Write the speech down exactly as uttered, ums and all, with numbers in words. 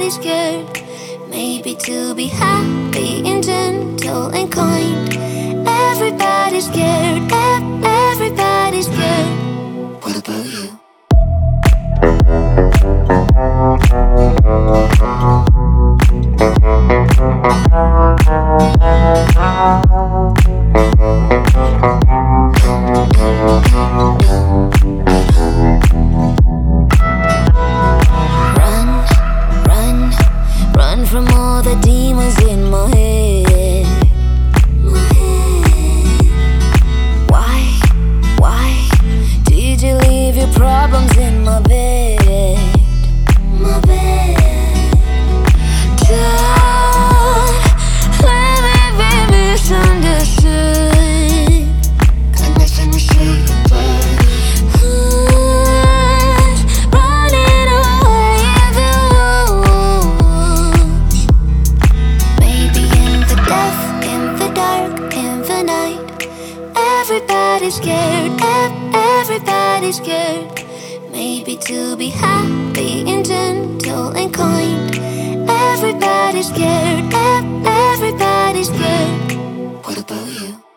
everybody's scared. Maybe to be happy and gentle and kind. Everybody's scared, e- everybody's scared. What about you? Run, run, run from all the demons in my head. My head. Why, why did you leave your problems in my bed? My bed. Don't let me be misunderstood. Got nothing to say about it. Running away in the woods. Maybe in the death, in the dark, in the night. Everybody's scared, e- everybody's scared. Maybe to be happy and gentle and kind. Everybody's scared, e- everybody's scared. What about you?